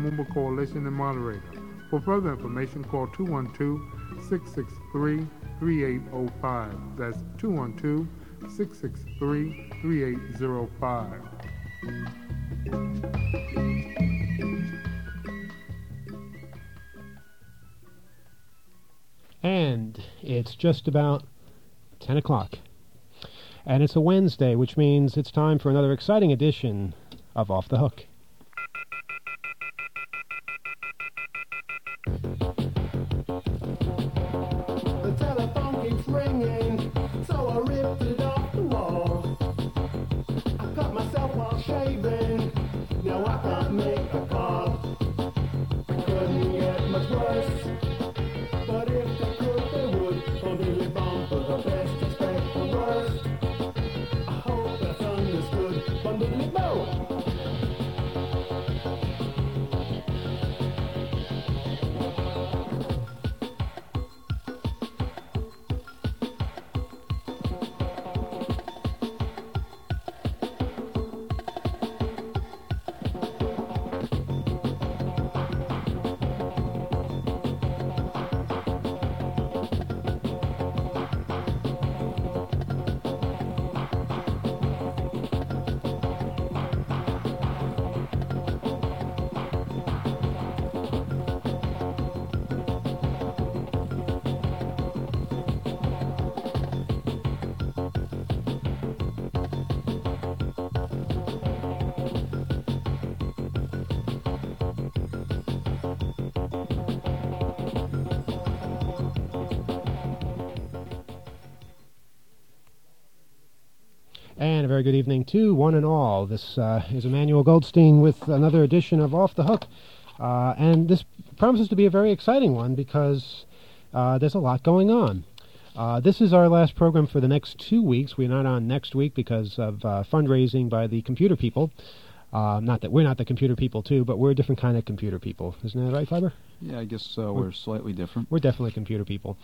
Lumumba Coalition and moderator. For further information, call 212-663-3805. That's 212-663-3805. And it's just about 10 o'clock. And it's a Wednesday, which means it's time for another exciting edition of Off the Hook. The telephone keeps ringing, so I ripped it off the wall. I cut myself while shaving, now I can't make a call. It couldn't get much worse, but if they could, they would. Only bomb for the best, expect the worst. I hope that's understood. Bundle bow. And a very good evening to one and all. This is Emmanuel Goldstein with another edition of Off the Hook. And this promises to be a very exciting one because there's a lot going on. This is our last program for the next 2 weeks. We're not on next week because of fundraising by the computer people. Not that we're not the computer people too, but we're a different kind of computer people. Isn't that right, Fiber? Yeah, I guess we're slightly different. We're definitely computer people.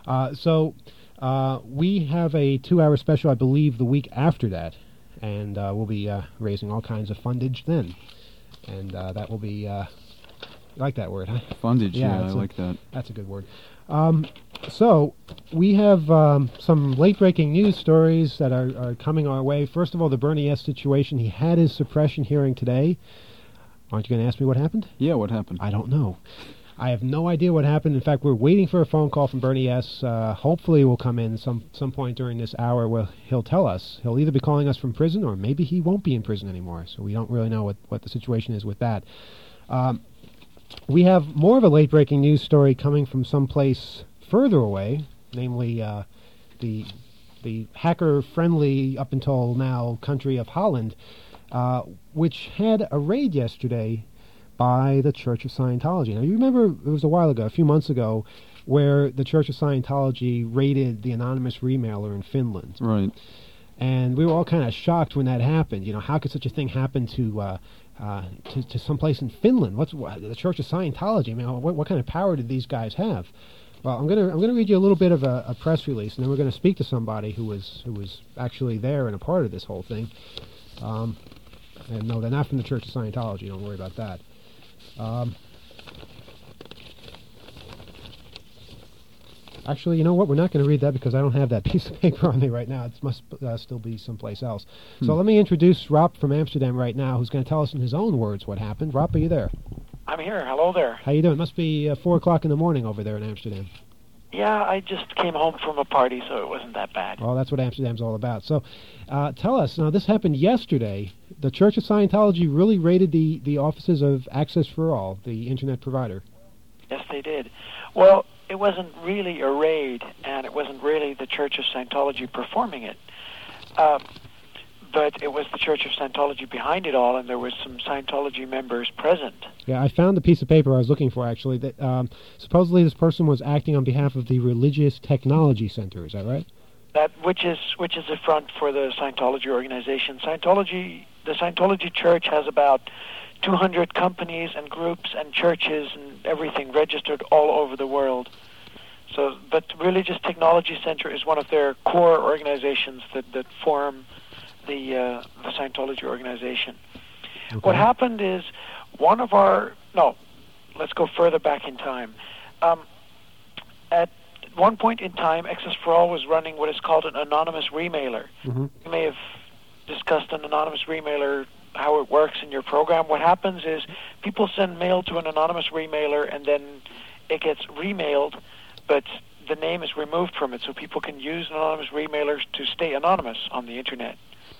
We have a 2-hour special, I believe, the week after that, and we'll be raising all kinds of fundage then. And that will be, you like that word, huh? Fundage, yeah, I like that. That's a good word. So, we have some late-breaking news stories that are coming our way. First of all, the Bernie S. situation. He had his suppression hearing today. Aren't you going to ask me what happened? Yeah, what happened? I don't know. I have no idea what happened. In fact, we're waiting for a phone call from Bernie S. Hopefully will come in some point during this hour where he'll tell us. He'll either be calling us from prison or maybe he won't be in prison anymore. So we don't really know what the situation is with that. We have more of a late-breaking news story coming from someplace further away, namely the hacker-friendly, up until now, country of Holland, which had a raid yesterday by the Church of Scientology. Now, you remember, it was a while ago, a few months ago, where the Church of Scientology raided the anonymous remailer in Finland. Right. And we were all kind of shocked when that happened. You know, how could such a thing happen to someplace in Finland? What's the Church of Scientology? I mean, what kind of power did these guys have? Well, I'm gonna read you a little bit of a press release, and then we're going to speak to somebody who was actually there and a part of this whole thing. And no, they're not from the Church of Scientology. Don't worry about that. Actually, you know what? We're not going to read that because I don't have that piece of paper on me right now. It must still be someplace else. So let me introduce Rob from Amsterdam right now, who's going to tell us in his own words what happened. Rob, are you there? I'm here. Hello there. How you doing? It must be 4 o'clock in the morning over there in Amsterdam. Yeah, I just came home from a party, so it wasn't that bad. Well, that's what Amsterdam's all about. So tell us, now this happened yesterday. The Church of Scientology really raided the offices of Access for All, the internet provider. Yes, they did. Well, it wasn't really a raid, and it wasn't really the Church of Scientology performing it. But it was the Church of Scientology behind it all, and there was some Scientology members present. Yeah, I found the piece of paper I was looking for, actually. That supposedly this person was acting on behalf of the Religious Technology Center. Is that right? That which is a front for the Scientology organization. The Scientology Church has about 200 companies and groups and churches and everything registered all over the world. So, but the Religious Technology Center is one of their core organizations that form the Scientology organization. Okay. What happened is one of our no, let's go further back in time. At one point in time, Access for All was running what is called an anonymous remailer. Mm-hmm. You may have discussed an anonymous remailer, how it works in your program. What happens is people send mail to an anonymous remailer, and then it gets remailed, but the name is removed from it, so people can use anonymous remailers to stay anonymous on the internet.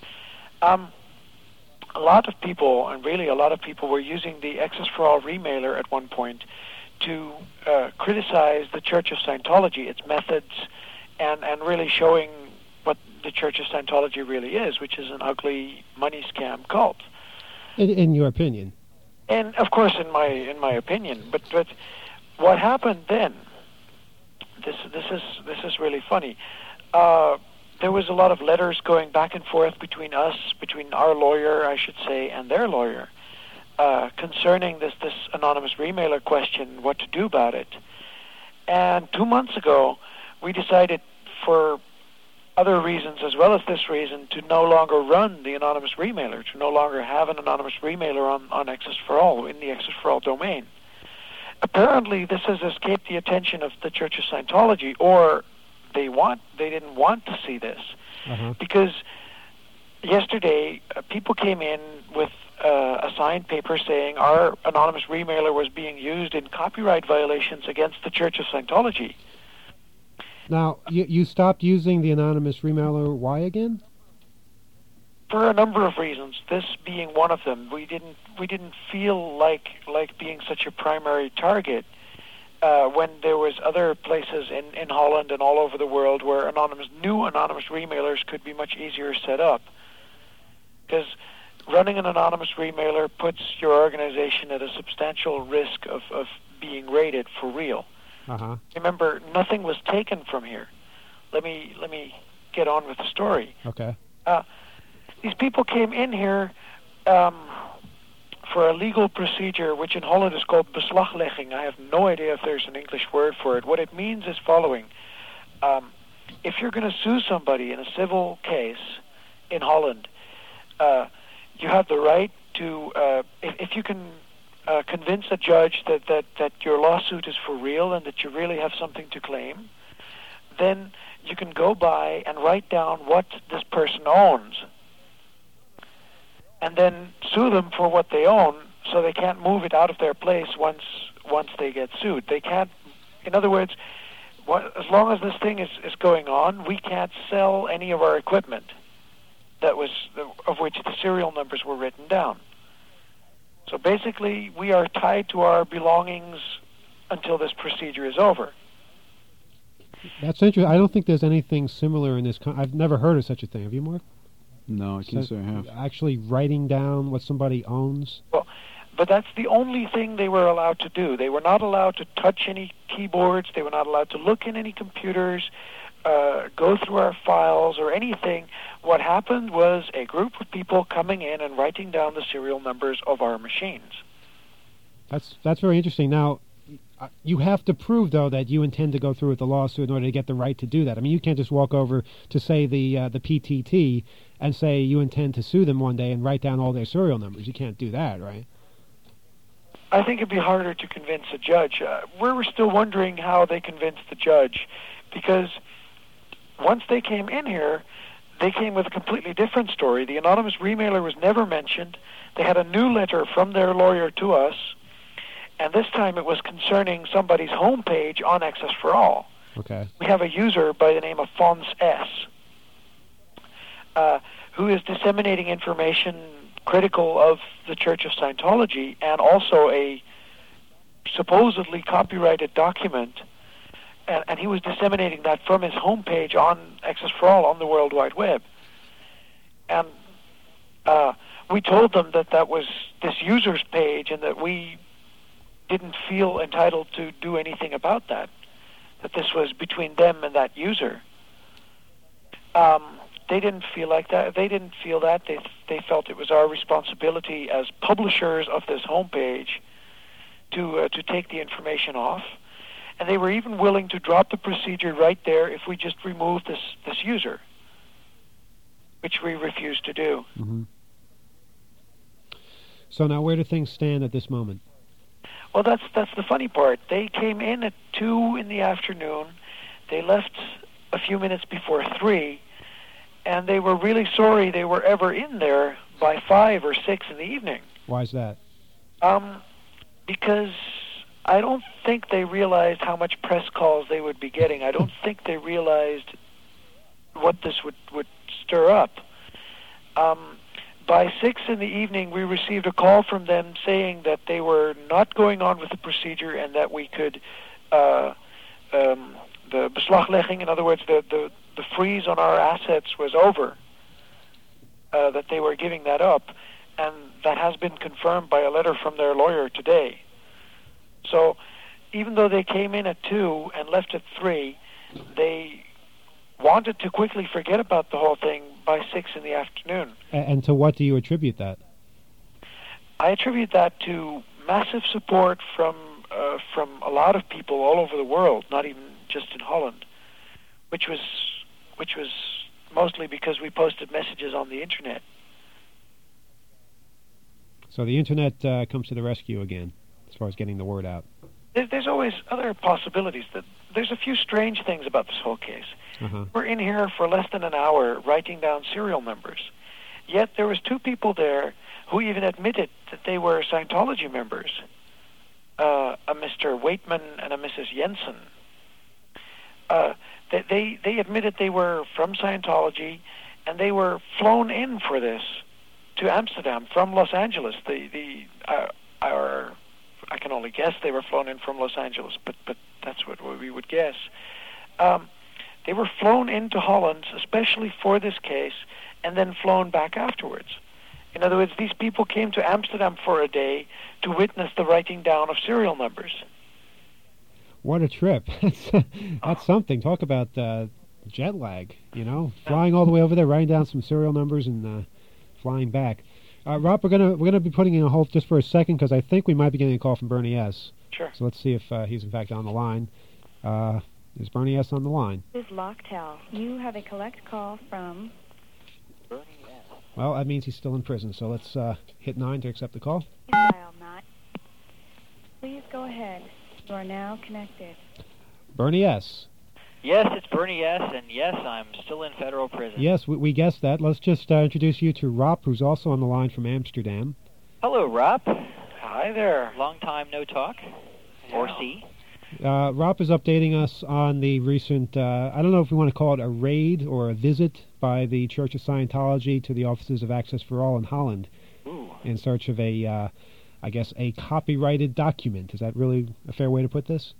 A lot of people, and really a lot of people, were using the Access for All remailer at one point to criticize the Church of Scientology, its methods, and really showing what the Church of Scientology really is, which is an ugly money scam cult. In your opinion? And of course, in my opinion. But what happened then? This is really funny. There was a lot of letters going back and forth between our lawyer, I should say, and their lawyer, concerning this anonymous remailer question, what to do about it. And 2 months ago, we decided, for other reasons as well as this reason, to no longer run the anonymous remailer, to no longer have an anonymous remailer on Access for All, in the Access for All domain. Apparently, this has escaped the attention of the Church of Scientology, or they didn't want to see this, because yesterday people came in with a signed paper saying our anonymous remailer was being used in copyright violations against the Church of Scientology. Now, you stopped using the anonymous remailer. Why again? For a number of reasons, this being one of them. We didn't feel like being such a primary target when there was other places in Holland and all over the world where new anonymous remailers could be much easier set up. Because running an anonymous remailer puts your organization at a substantial risk of being raided for real. Remember, nothing was taken from here. Let me get on with the story. Okay. These people came in here for a legal procedure, which in Holland is called beslaglegging. I have no idea if there's an English word for it. What it means is following. If you're going to sue somebody in a civil case in Holland, you have the right to, if you can convince a judge that your lawsuit is for real and that you really have something to claim, then you can go by and write down what this person owns and then sue them for what they own, so they can't move it out of their place once they get sued. They can't, in other words, as long as this thing is going on, we can't sell any of our equipment of which the serial numbers were written down. So basically, we are tied to our belongings until this procedure is over. That's interesting. I don't think there's anything similar in this. I've never heard of such a thing. Have you, Mark? No, I can't say I have. Actually writing down what somebody owns? Well, but that's the only thing they were allowed to do. They were not allowed to touch any keyboards. They were not allowed to look in any computers, go through our files or anything. What happened was a group of people coming in and writing down the serial numbers of our machines. That's very interesting. Now, you have to prove, though, that you intend to go through with the lawsuit in order to get the right to do that. I mean, you can't just walk over to, say, the PTT and say you intend to sue them one day and write down all their serial numbers. You can't do that, right? I think it'd be harder to convince a judge. We're still wondering how they convinced the judge, because once they came in here, they came with a completely different story. The anonymous remailer was never mentioned. They had a new letter from their lawyer to us, and this time it was concerning somebody's homepage on Access for All. Okay. We have a user by the name of Fons S., who is disseminating information critical of the Church of Scientology and also a supposedly copyrighted document, and he was disseminating that from his homepage on Access for All on the World Wide Web. And we told them that was this user's page and that we didn't feel entitled to do anything about that this was between them and that user. They didn't feel like that. They didn't feel that. They felt it was our responsibility as publishers of this homepage to take the information off. And they were even willing to drop the procedure right there if we just removed this user, which we refused to do. Mm-hmm. So now where do things stand at this moment? Well, that's the funny part. They came in at 2 in the afternoon. They left a few minutes before 3, and they were really sorry they were ever in there by 5 or 6 in the evening. Why is that? Because I don't think they realized how much press calls they would be getting. I don't think they realized what this would stir up. By 6 in the evening, we received a call from them saying that they were not going on with the procedure and that we could, the beslaglegging, in other words, the freeze on our assets was over, that they were giving that up, and that has been confirmed by a letter from their lawyer today. So even though they came in at 2 and left at 3, they wanted to quickly forget about the whole thing by 6 in the afternoon. And to what do you attribute that? I attribute that to massive support from a lot of people all over the world, not even just in Holland, which was mostly because we posted messages on the internet. So the internet comes to the rescue again, as far as getting the word out. There's always other possibilities. There's a few strange things about this whole case. Uh-huh. We're in here for less than an hour writing down serial numbers. Yet there was 2 people there who even admitted that they were Scientology members, a Mr. Waitman and a Mrs. Jensen. They admitted they were from Scientology, and they were flown in for this to Amsterdam from Los Angeles. I can only guess they were flown in from Los Angeles, but that's what we would guess. They were flown into Holland, especially for this case, and then flown back afterwards. In other words, these people came to Amsterdam for a day to witness the writing down of serial numbers. What a trip. That's something. Talk about jet lag, flying all the way over there, writing down some serial numbers and flying back. Rob, we're gonna be putting in a hold just for a second because I think we might be getting a call from Bernie S. Sure. So let's see if he's in fact on the line. Is Bernie S. on the line? This is Locktel. You have a collect call from Bernie S. Well, that means he's still in prison. So let's hit 9 to accept the call. dial 9. Please go ahead. You are now connected. Bernie S. Yes, it's Bernie S., and yes, I'm still in federal prison. Yes, we guessed that. Let's just introduce you to Rop, who's also on the line from Amsterdam. Hello, Rob. Hi there. Long time no talk. Yeah. Or see. Rop is updating us on the recent, I don't know if we want to call it a raid or a visit by the Church of Scientology to the offices of Access for All in Holland. Ooh. In search of a copyrighted document. Is that really a fair way to put this?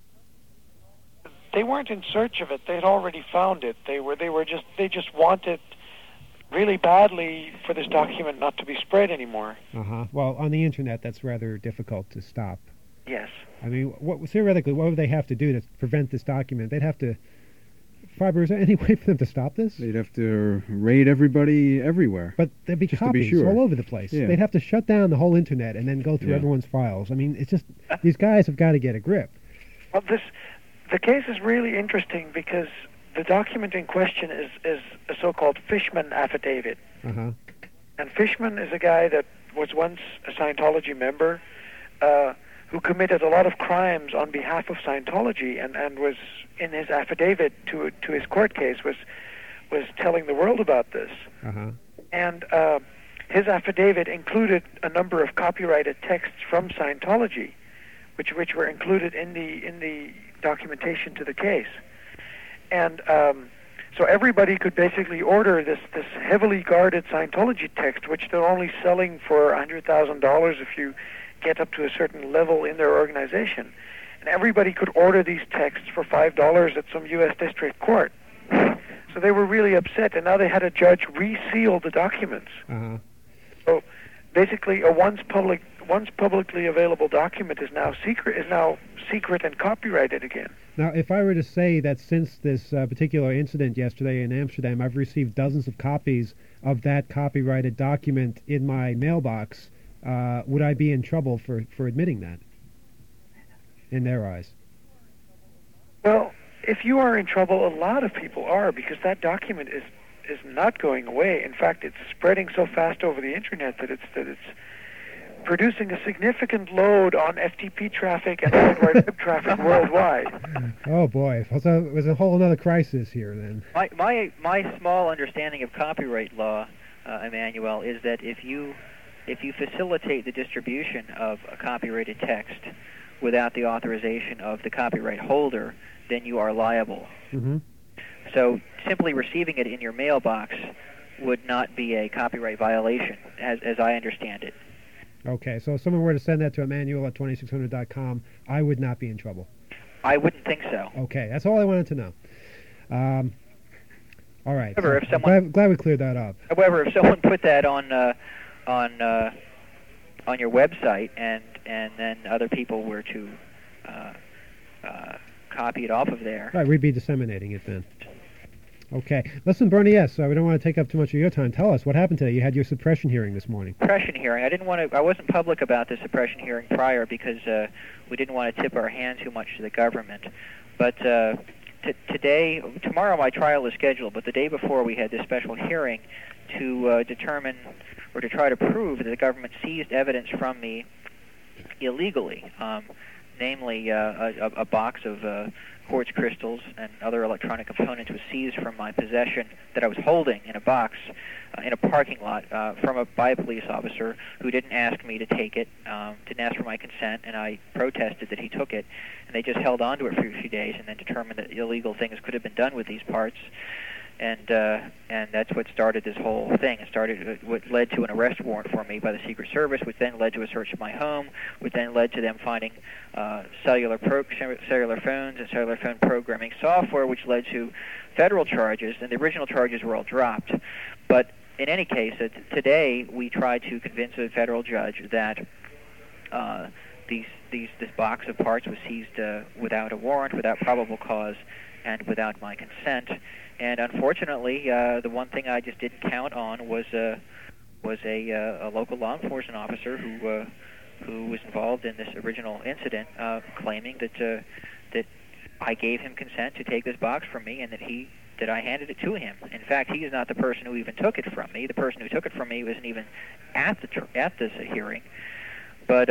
They weren't in search of it. They'd already found it. They just wanted really badly for this document not to be spread anymore. Uh-huh. Well, on the internet, that's rather difficult to stop. Yes. I mean, theoretically, what would they have to do to prevent this document? They'd have to... Fiber, is there any way for them to stop this? They'd have to raid everybody everywhere. But there'd be just to be copies sure. all over the place. Yeah. They'd have to shut down the whole internet and then go through Yeah. everyone's files. I mean, it's just... These guys have got to get a grip. Well, the case is really interesting because the document in question is a so-called Fishman affidavit. Uh-huh. And Fishman is a guy that was once a Scientology member who committed a lot of crimes on behalf of Scientology and was, in his affidavit to his court case, was telling the world about this. Uh-huh. And his affidavit included a number of copyrighted texts from Scientology, which were included in the documentation to the case. And so everybody could basically order this heavily guarded Scientology text, which they're only selling for $100,000 if you get up to a certain level in their organization. And everybody could order these texts for $5 at some U.S. district court. So they were really upset, and now they had a judge reseal the documents. Uh-huh. So basically, a once publicly available document is now secret and copyrighted again. Now, if I were to say that since this particular incident yesterday in Amsterdam, I've received dozens of copies of that copyrighted document in my mailbox, would I be in trouble for admitting that in their eyes? Well, if you are in trouble, a lot of people are, because that document is not going away. In fact, it's spreading so fast over the internet that it's producing a significant load on FTP traffic and World Wide Web traffic worldwide. Oh boy, so there's a whole another crisis here then. My small understanding of copyright law, Emmanuel, is that if you facilitate the distribution of a copyrighted text without the authorization of the copyright holder, then you are liable. Mm-hmm. So simply receiving it in your mailbox would not be a copyright violation, as I understand it. Okay, so if someone were to send that to Emmanuel at 2600.com, I would not be in trouble. I wouldn't think so. Okay, that's all I wanted to know. All right. However, if someone, glad we cleared that up. However, if someone put that on your website and then other people were to copy it off of there, right, we'd be disseminating it then. Okay. Listen, Bernie S., we don't want to take up too much of your time. Tell us, what happened today? You had your suppression hearing this morning. Suppression hearing. I wasn't public about the suppression hearing prior because we didn't want to tip our hand too much to the government. But tomorrow my trial is scheduled, but the day before we had this special hearing to determine or to try to prove that the government seized evidence from me illegally, namely a box of quartz crystals and other electronic components was seized from my possession that I was holding in a box in a parking lot by a police officer who didn't ask me to take it, didn't ask for my consent, and I protested that he took it, and they just held on to it for a few days and then determined that illegal things could have been done with these parts. And that's what started this whole thing. It started what led to an arrest warrant for me by the Secret Service, which then led to a search of my home, which then led to them finding cellular phones and cellular phone programming software, which led to federal charges. And the original charges were all dropped. But in any case, today we tried to convince a federal judge that this box of parts was seized without a warrant, without probable cause, and without my consent. And unfortunately, the one thing I just didn't count on was a local law enforcement officer who was involved in this original incident, claiming that I gave him consent to take this box from me, and that I handed it to him. In fact, he is not the person who even took it from me. The person who took it from me wasn't even at this hearing. But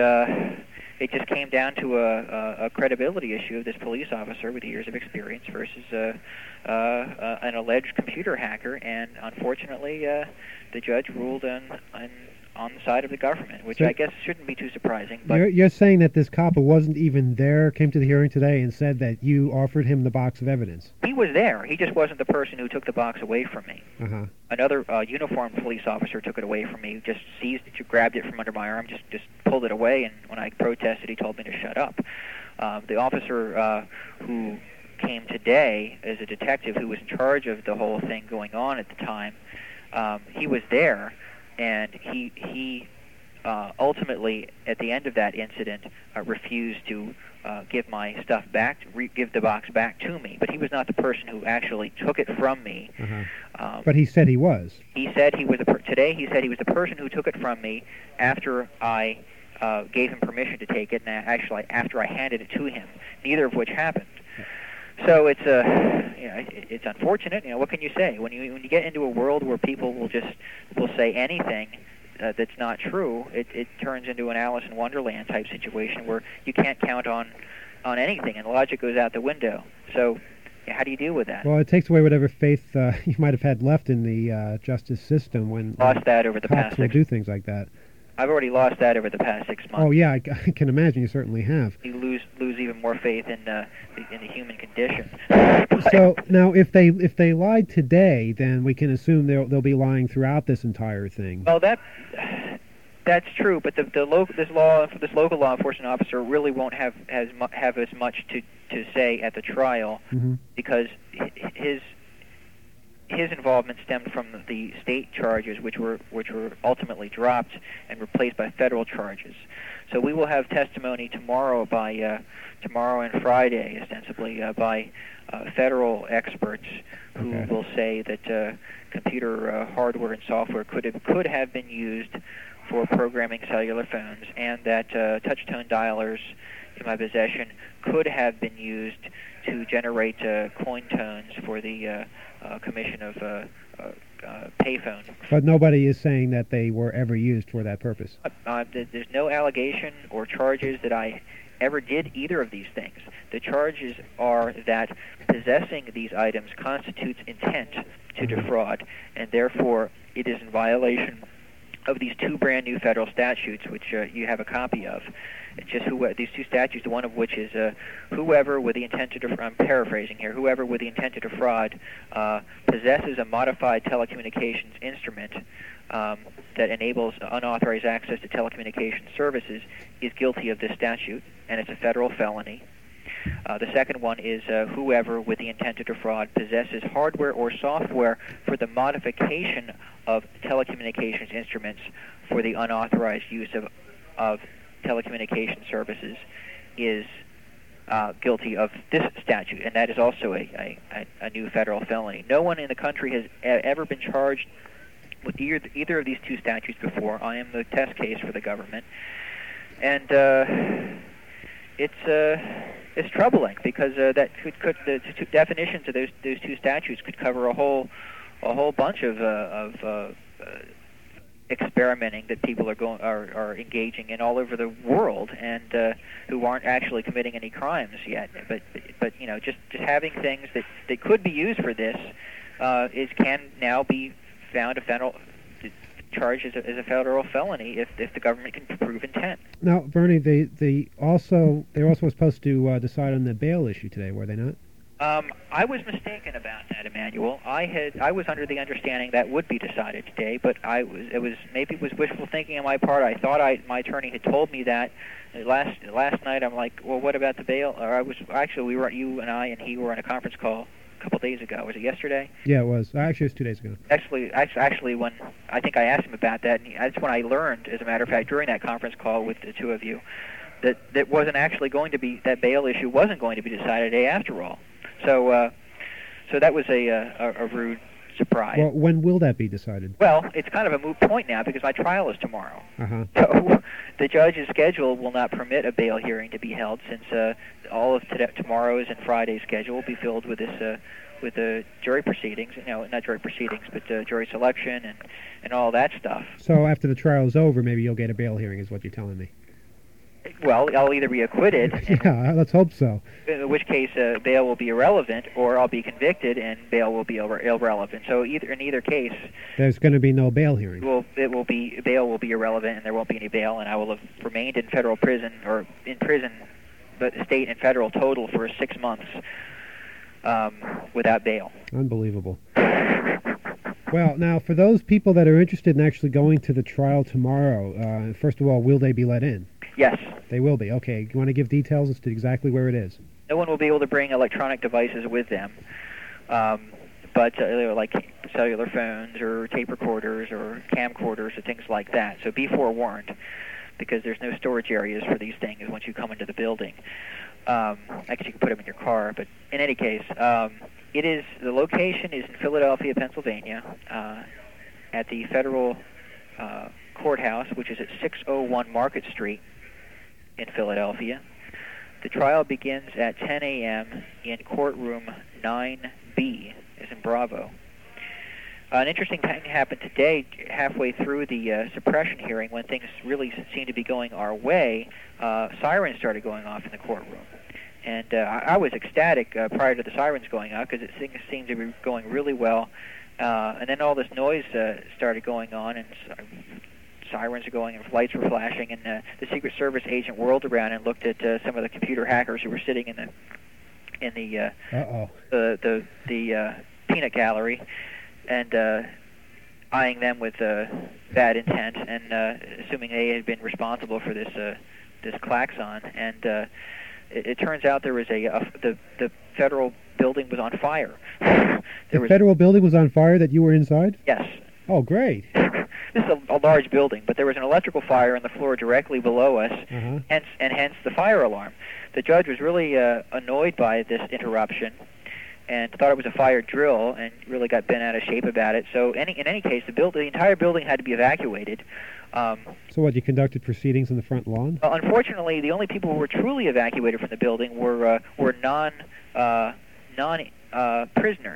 it just came down to a credibility issue of this police officer with years of experience versus an alleged computer hacker, and unfortunately, the judge ruled on the side of the government, which I guess shouldn't be too surprising. But you're saying that this cop who wasn't even there came to the hearing today and said that you offered him the box of evidence. He was there. He just wasn't the person who took the box away from me. Uh-huh. Another uniformed police officer took it away from me, just seized it, grabbed it from under my arm, just pulled it away, and when I protested, he told me to shut up. The officer who came today as a detective who was in charge of the whole thing going on at the time, he was there, and he ultimately, at the end of that incident, refused to give my stuff back, give the box back to me. But he was not the person who actually took it from me. Uh-huh. But he said he was. He said he was today. He said he was the person who took it from me after I gave him permission to take it, and actually after I handed it to him. Neither of which happened. So it's it's unfortunate. What can you say when you get into a world where people will say anything that's not true? It turns into an Alice in Wonderland type situation where you can't count on anything, and logic goes out the window. So how do you deal with that? Well, it takes away whatever faith you might have had left in the justice system when lost that over the past cops will do things like that. I've already lost that over the past 6 months. Oh yeah, I can imagine you certainly have. You lose even more faith in the human condition. So now, if they lied today, then we can assume they'll be lying throughout this entire thing. Well, that's true, but this local law enforcement officer really won't have as much to say at the trial, mm-hmm. because his involvement stemmed from the state charges, which were ultimately dropped and replaced by federal charges. So we will have testimony tomorrow and Friday, ostensibly, by federal experts who will say that computer hardware and software could have been used for programming cellular phones, and that touch-tone dialers in my possession could have been used to generate coin tones for the commission of payphone. But nobody is saying that they were ever used for that purpose. There's no allegation or charges that I ever did either of these things. The charges are that possessing these items constitutes intent to defraud, and therefore it is in violation of these two brand new federal statutes, which you have a copy of. It's just these two statutes, one of which is whoever with the intent to defraud, I'm paraphrasing here, whoever with the intent to defraud possesses a modified telecommunications instrument that enables unauthorized access to telecommunications services is guilty of this statute, and it's a federal felony. The second one is whoever with the intent to defraud possesses hardware or software for the modification of telecommunications instruments for the unauthorized use of telecommunication services is guilty of this statute, and that is also a new federal felony. No one in the country has ever been charged with either of these two statutes before. I am the test case for the government, and it's troubling because that could the two definitions of those two statutes could cover a whole bunch of experimenting that people are engaging in all over the world, and who aren't actually committing any crimes yet. But you know, just having things that could be used for this can now be found a federal charge as a federal felony if the government can prove intent. Now, Bernie, they're also supposed to decide on the bail issue today, were they not? I was mistaken about that, Emmanuel. I was under the understanding that would be decided today, but maybe it was wishful thinking on my part. I thought my attorney had told me that last night. I'm like, well, what about the bail? Or you and I and he were on a conference call a couple days ago. Was it yesterday? Yeah, it was. Actually, it was 2 days ago. Actually, when I think I asked him about that, and that's when I learned, as a matter of fact, during that conference call with the two of you, that wasn't actually going to be, that bail issue wasn't going to be decided today after all. So that was a rude surprise. Well, when will that be decided? Well, it's kind of a moot point now because my trial is tomorrow. Uh-huh. So the judge's schedule will not permit a bail hearing to be held since all of tomorrow's and Friday's schedule will be filled with this with the jury proceedings. You know, not jury proceedings, but jury selection and all that stuff. So after the trial is over, maybe you'll get a bail hearing, is what you're telling me. Well, I'll either be acquitted. Yeah, let's hope so. In which case, bail will be irrelevant, or I'll be convicted and bail will be irrelevant. So in either case, there's going to be no bail hearing. Bail will be irrelevant, and there won't be any bail, and I will have remained in federal prison or in prison, but state and federal total for 6 months without bail. Unbelievable. Well, now for those people that are interested in actually going to the trial tomorrow, first of all, will they be let in? Yes. They will be. Okay. You want to give details as to exactly where it is? No one will be able to bring electronic devices with them, but like cellular phones or tape recorders or camcorders or things like that. So be forewarned, because there's no storage areas for these things once you come into the building. I guess you can put them in your car, but in any case, the location is in Philadelphia, Pennsylvania, at the federal courthouse, which is at 601 Market Street in Philadelphia. The trial begins at 10 a.m. in courtroom 9B, as in Bravo. An interesting thing happened today, halfway through the suppression hearing, when things really seemed to be going our way. Sirens started going off in the courtroom. And I was ecstatic prior to the sirens going off, because things seemed to be going really well. And then all this noise started going on, and sirens are going and lights were flashing, and the Secret Service agent whirled around and looked at some of the computer hackers who were sitting in the peanut gallery, and eyeing them with bad intent, and assuming they had been responsible for this klaxon. And it turns out there was the federal building was on fire. The federal building was on fire that you were inside? Yes. Oh, great. This is a large building, but there was an electrical fire on the floor directly below us, hence the fire alarm. The judge was really annoyed by this interruption and thought it was a fire drill, and really got bent out of shape about it. So in any case, the entire building had to be evacuated. So what, you conducted proceedings on the front lawn? Unfortunately, the only people who were truly evacuated from the building were non prisoners.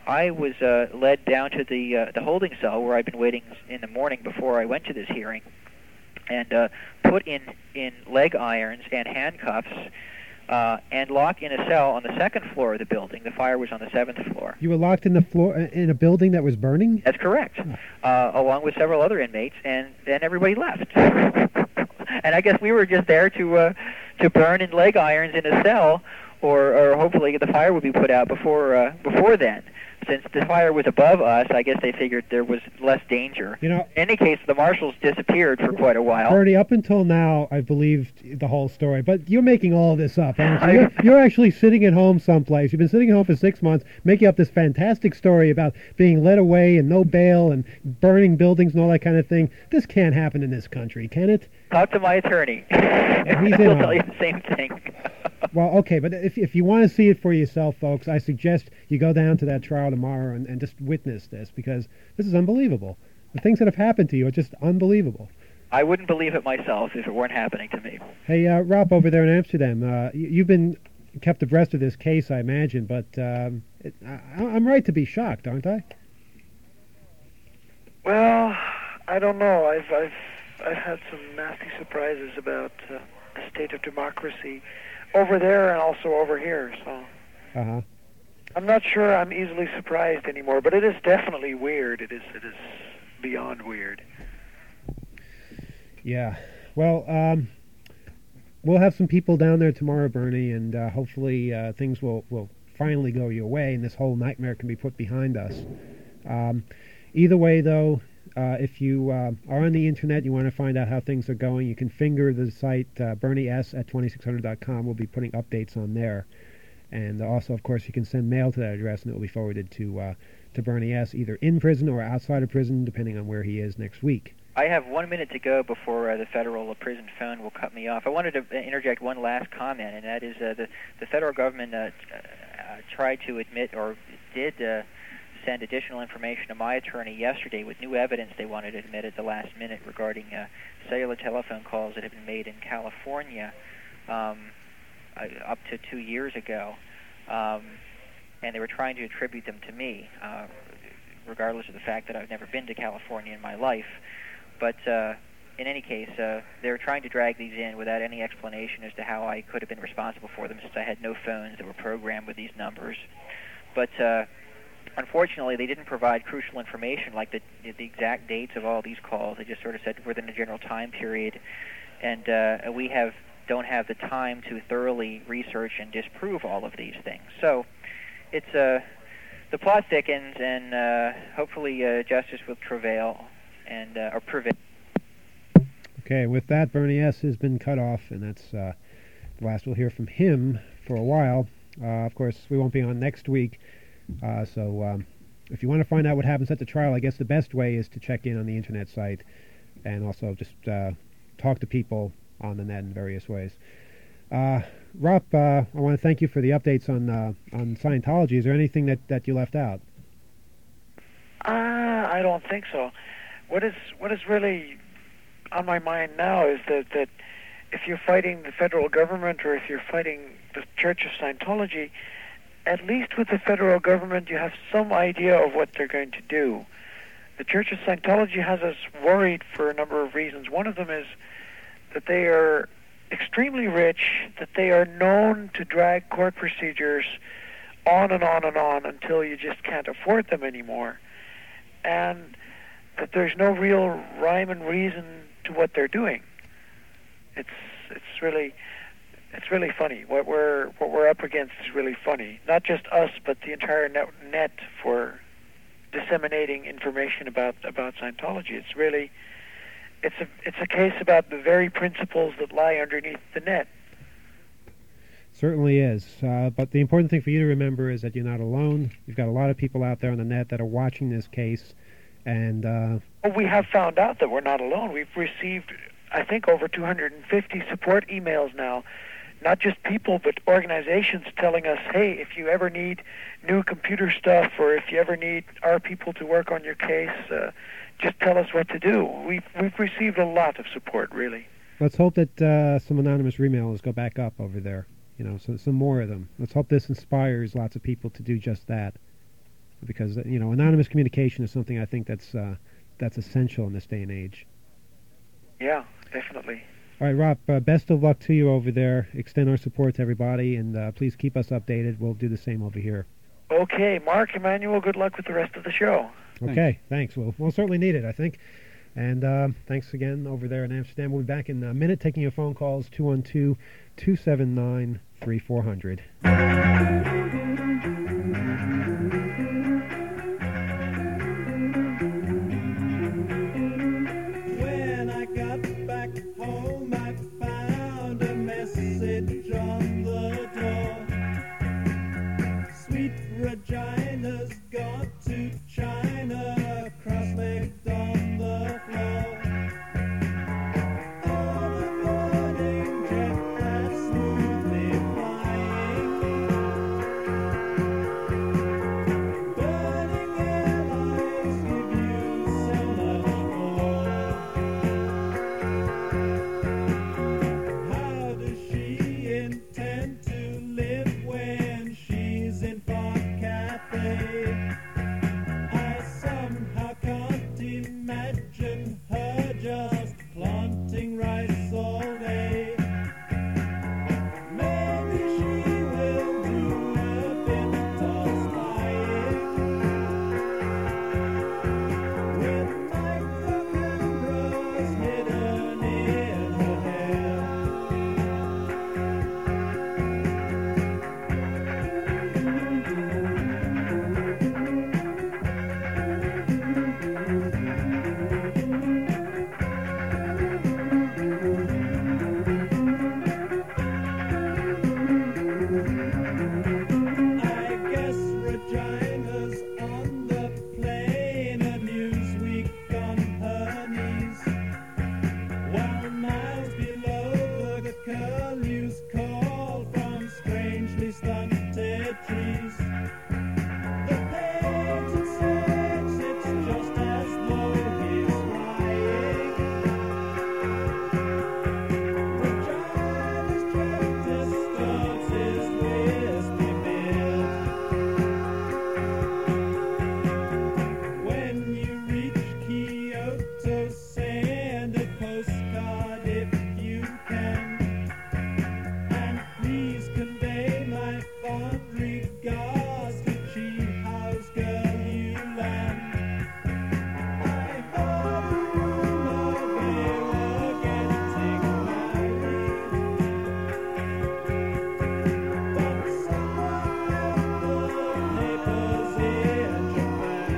I was led down to the holding cell where I'd been waiting in the morning before I went to this hearing, and put in leg irons and handcuffs, and locked in a cell on the second floor of the building. The fire was on the 7th floor. You were locked in the floor in a building that was burning? That's correct, along with several other inmates, and then everybody left. And I guess we were just there to burn in leg irons in a cell, or hopefully the fire would be put out before then. Since the fire was above us, I guess they figured there was less danger. You know, in any case, the marshals disappeared for quite a while. Bernie, up until now, I believed the whole story, but you're making all this up, aren't you? You're actually sitting at home someplace. You've been sitting at home for 6 months, making up this fantastic story about being led away and no bail and burning buildings and all that kind of thing. This can't happen in this country, can it? Talk to my attorney. He's He'll tell you the same thing. Well, okay, but if you want to see it for yourself, folks, I suggest you go down to that trial tomorrow and just witness this, because this is unbelievable. The things that have happened to you are just unbelievable. I wouldn't believe it myself if it weren't happening to me. Hey, Rob, over there in Amsterdam, you've been kept abreast of this case, I imagine, but I'm right to be shocked, aren't I? Well, I don't know. I've had some nasty surprises about the state of democracy over there and also over here. So I'm not sure I'm easily surprised anymore, but it is definitely weird. It is beyond weird. Yeah. Well, we'll have some people down there tomorrow, Bernie, and hopefully things will finally go your way and this whole nightmare can be put behind us. Either way, though, if you are on the internet, you want to find out how things are going, you can finger the site BernieS at 2600.com. We'll be putting updates on there. And also, of course, you can send mail to that address, and it will be forwarded to Bernie S., either in prison or outside of prison, depending on where he is next week. I have 1 minute to go before the federal prison phone will cut me off. I wanted to interject one last comment, and that is the federal government tried to admit, or did send additional information to my attorney yesterday with new evidence they wanted to admit at the last minute regarding cellular telephone calls that have been made in California up to 2 years ago, and they were trying to attribute them to me, regardless of the fact that I've never been to California in my life. But in any case, they're trying to drag these in without any explanation as to how I could have been responsible for them, since I had no phones that were programmed with these numbers. But unfortunately, they didn't provide crucial information like the exact dates of all these calls. They just sort of said within a general time period, and we don't have the time to thoroughly research and disprove all of these things. So it's the plot thickens, and hopefully justice will prevail or prevail. Okay, with that, Bernie S. has been cut off, and that's the last we'll hear from him for a while. Of course, we won't be on next week. So if you want to find out what happens at the trial, I guess the best way is to check in on the internet site and also just talk to people on the net in various ways. Rob, I want to thank you for the updates on Scientology. Is there anything that you left out? I don't think so. What is really on my mind now is that if you're fighting the federal government or if you're fighting the Church of Scientology, at least with the federal government, you have some idea of what they're going to do. The Church of Scientology has us worried for a number of reasons. One of them is that they are extremely rich, that they are known to drag court procedures on and on and on until you just can't afford them anymore, and that there's no real rhyme and reason to what they're doing. It's really funny. What we're up against is really funny. Not just us, but the entire net for disseminating information about Scientology. It's a case about the very principles that lie underneath the net. Certainly is. But the important thing for you to remember is that you're not alone. You've got a lot of people out there on the net that are watching this case, and well, we have found out that we're not alone. We've received, I think, over 250 support emails now. Not just people, but organizations telling us, hey, if you ever need new computer stuff or if you ever need our people to work on your case, just tell us what to do. We've received a lot of support, really. Let's hope that some anonymous emails go back up over there. So some more of them. Let's hope this inspires lots of people to do just that. because anonymous communication is something I think that's essential in this day and age. Yeah, definitely. All right, Rob, best of luck to you over there. Extend our support to everybody, and please keep us updated. We'll do the same over here. Okay, Mark, Emmanuel, good luck with the rest of the show. Okay, thanks. We'll certainly need it, I think. And thanks again over there in Amsterdam. We'll be back in a minute taking your phone calls, 212-279-3400. When I got back home, I found a message on the door. Sweet Regina's gone to China, cross-legged on the floor. All the morning jet has smoothly flying. Burning airlines give you so much more. How does she intend to live when she's in Park Cafe? I somehow can't imagine her just planting rice all day. Maybe she will do a bit of spying with microcameras hidden in her hair. I guess Regina's on the plane, a Newsweek on her knees. While miles below the curlews call from strangely stunted trees. The painted says it's just as though he's lying. Regina's jet disturbs his wispy beard. When you reach Kyoto, send a postcard if you can, and please convey my fond regards to Chi House Girl Yulan. I heard a rumor they were getting married, but someone read the papers in Japan.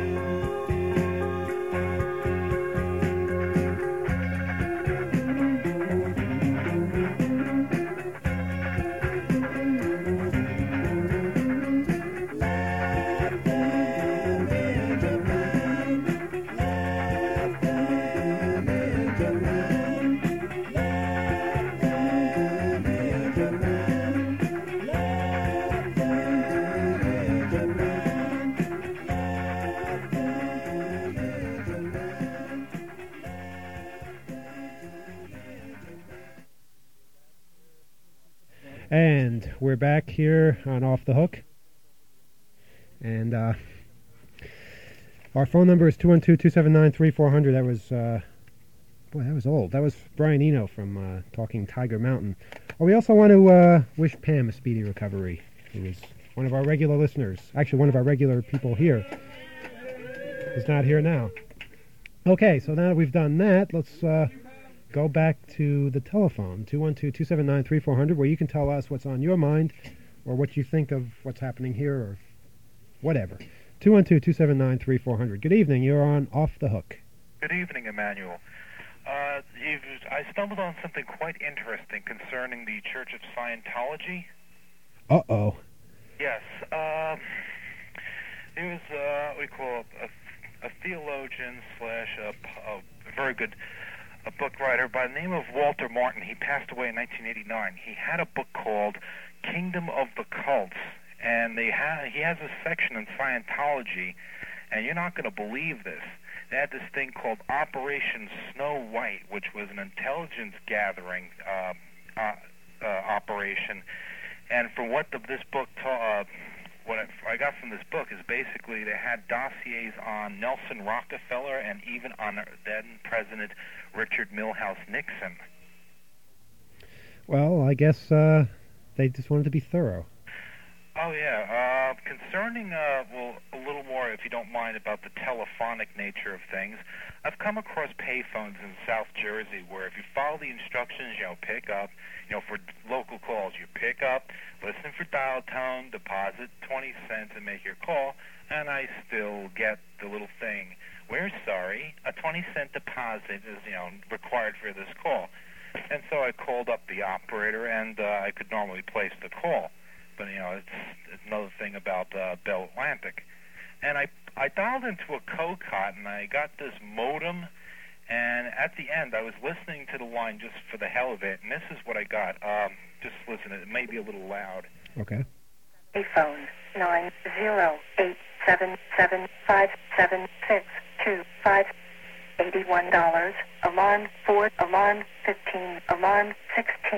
Left them in Japan. Left them in Japan. Left them in Japan. Left them in Japan. Left them in Japan. And we're back here on Off the Hook. And our phone number is 212-279-3400. That was, that was old. That was Brian Eno from Talking Tiger Mountain. We also want to wish Pam a speedy recovery, who is one of our regular listeners. Actually, one of our regular people here. Who's not here now. Okay, so now that we've done that, let's go back to the telephone, 212-279-3400, where you can tell us what's on your mind or what you think of what's happening here or whatever. 212-279-3400. Good evening. You're on Off the Hook. Good evening, Emmanuel. I stumbled on something quite interesting concerning the Church of Scientology. Uh-oh. Yes. There was what we call a theologian slash a very good book writer by the name of Walter Martin. He passed away in 1989. He had a book called Kingdom of the Cults, and he has a section in Scientology, and you're not going to believe this. They had this thing called Operation Snow White, which was an intelligence gathering operation. And from what this book what I got from this book is basically they had dossiers on Nelson Rockefeller and even on then President Richard Milhouse Nixon. Well, I guess they just wanted to be thorough. Oh, yeah. Concerning, well, a little more, if you don't mind, about the telephonic nature of things, I've come across payphones in South Jersey where if you follow the instructions, pick up, for local calls, you pick up, listen for dial tone, deposit 20 cents, and make your call, and I still get the little thing, we're sorry, a 20-cent deposit is, required for this call. And so I called up the operator, and I could normally place the call. But, it's another thing about Bell Atlantic. And I dialed into a COCOT, and I got this modem, and at the end, I was listening to the line just for the hell of it, and this is what I got. Just listen, it may be a little loud. Okay. Phone 908775762 $81. Alarm 4, alarm 15, alarm 16.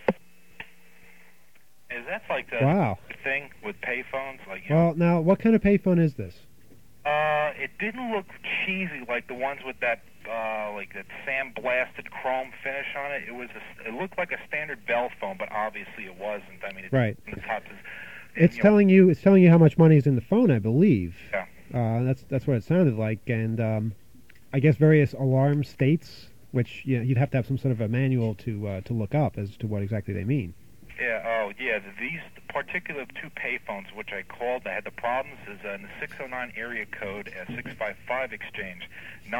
Is that like the Wow. thing with payphones? Well, now, what kind of payphone is this? It didn't look cheesy like the ones with that, like that sandblasted chrome finish on it. It looked like a standard Bell phone, but obviously it wasn't. I mean, Right. The top is, It's telling you how much money is in the phone, I believe. Yeah. That's what it sounded like, and I guess various alarm states, which you'd have to have some sort of a manual to look up as to what exactly they mean. Yeah, oh, yeah, these particular two payphones which I called, I had the problems is in the 609 area code, 655 exchange,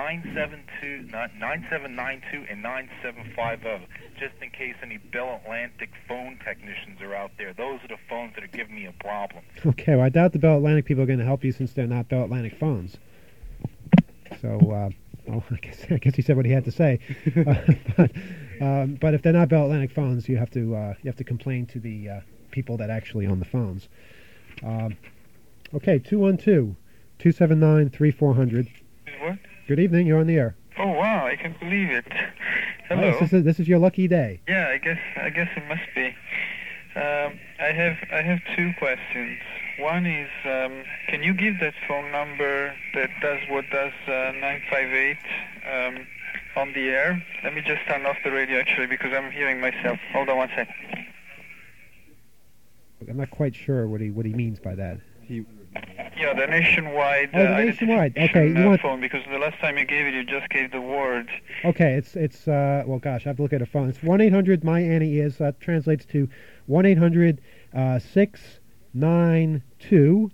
9792 and 9750, just in case any Bell Atlantic phone technicians are out there. Those are the phones that are giving me a problem. Okay, well, I doubt the Bell Atlantic people are going to help you since they're not Bell Atlantic phones. So, well, I guess he said what he had to say. But if they're not Bell Atlantic phones, you have to complain to the people that actually own the phones. Okay, 212-279-3400. What? Good evening. You're on the air. Oh wow! I can't believe it. Hello. Oh, this is your lucky day. Yeah, I guess it must be. I have two questions. One is, can you give that phone number that does what does 958 on the air? Let me just turn off the radio actually because I'm hearing myself. Hold on one second. I'm not quite sure what he means by that. Yeah, the nationwide. Oh, the nationwide. Okay, you want phone because the last time you gave it, you just gave the word. Okay, it's well, gosh, I have to look at a phone. It's 1-800 My Annie Is. That translates to 1-800 692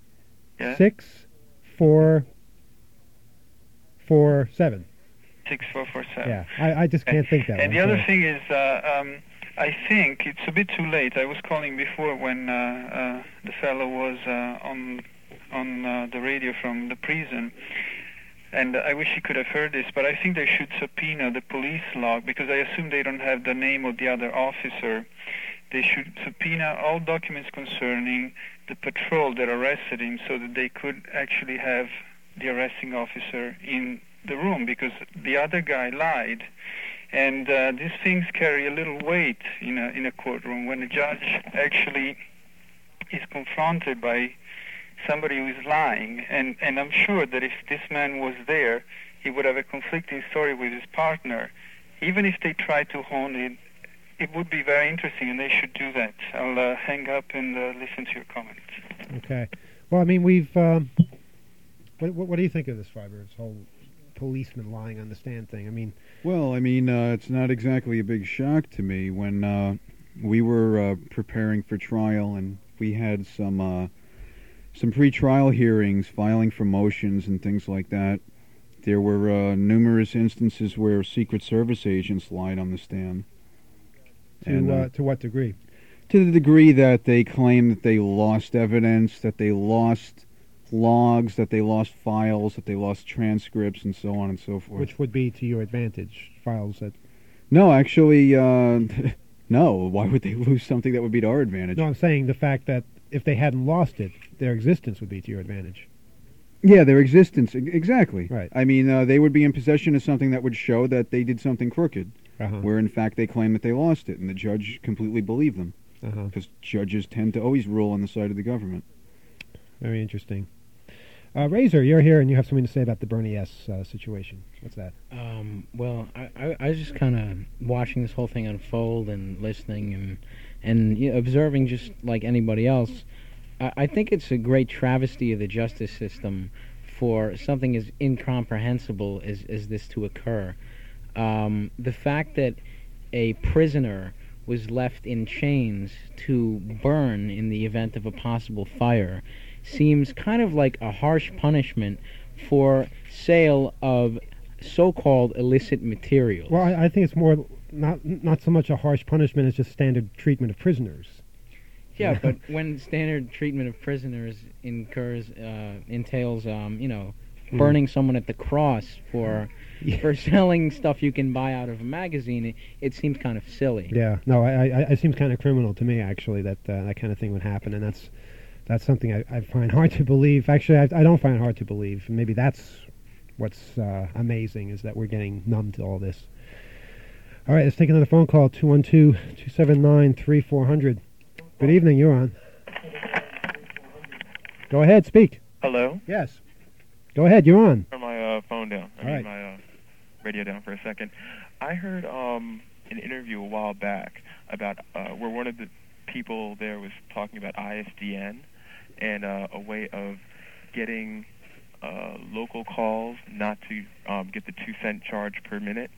6447. 6447. Yeah, I just can't think that. And the other thing is, I think it's a bit too late. I was calling before when the fellow was on the radio from the prison, and I wish he could have heard this, but I think they should subpoena the police log because I assume they don't have the name of the other officer. They should subpoena all documents concerning the patrol that arrested him so that they could actually have the arresting officer in the room because the other guy lied. And these things carry a little weight in a courtroom when a judge actually is confronted by somebody who is lying. And I'm sure that if this man was there, he would have a conflicting story with his partner. Even if they try to hone it, it would be very interesting, and they should do that. I'll hang up and listen to your comments. Okay. Well, I mean, we've... What do you think of this, Fiber? This whole policeman lying on the stand thing. I mean... Well, I mean, it's not exactly a big shock to me. When we were preparing for trial and we had some pre-trial hearings, filing for motions and things like that, there were numerous instances where Secret Service agents lied on the stand. To what degree? To the degree that they claim that they lost evidence, that they lost logs, that they lost files, that they lost transcripts, and so on and so forth. Which would be to your advantage, files that... No, actually, no. Why would they lose something that would be to our advantage? No, I'm saying the fact that if they hadn't lost it, their existence would be to your advantage. Yeah, their existence, exactly. Right. I mean, they would be in possession of something that would show that they did something crooked, where in fact they claim that they lost it, and the judge completely believed them, because judges tend to always rule on the side of the government. Very interesting. Razor, you're here and you have something to say about the Bernie S. Situation. What's that? Well, I was just kind of watching this whole thing unfold and listening and you know, observing just like anybody else. I think it's a great travesty of the justice system for something as incomprehensible as this to occur. The fact that a prisoner was left in chains to burn in the event of a possible fire seems kind of like a harsh punishment for sale of so-called illicit materials. Well, I think it's more not so much a harsh punishment as just standard treatment of prisoners. Yeah, but when standard treatment of prisoners entails, you know, burning someone at the cross for selling stuff you can buy out of a magazine, it seems kind of silly. Yeah, no, it seems kind of criminal to me, actually, that that kind of thing would happen, and that's something I find hard to believe. Actually, I don't find it hard to believe. Maybe that's what's amazing, is that we're getting numb to all this. All right, let's take another phone call, 212-279-3400. Good evening, you're on. Go ahead, speak. Hello? Yes. Go ahead, you're on. Turn my phone down. All right. My radio down for a second. I heard an interview a while back about where one of the people there was talking about ISDN and a way of getting local calls not to get the 2-cent charge per minute.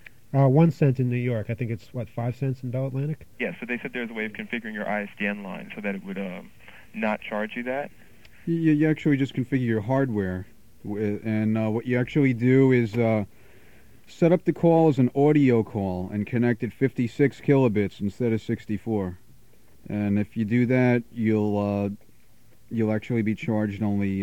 1 cent in New York. I think it's, 5 cents in Bell Atlantic? Yeah, so they said there's a way of configuring your ISDN line so that it would not charge you that. You actually just configure your hardware, and what you actually do is set up the call as an audio call and connect it 56 kilobits instead of 64. And if you do that, you'll actually be charged only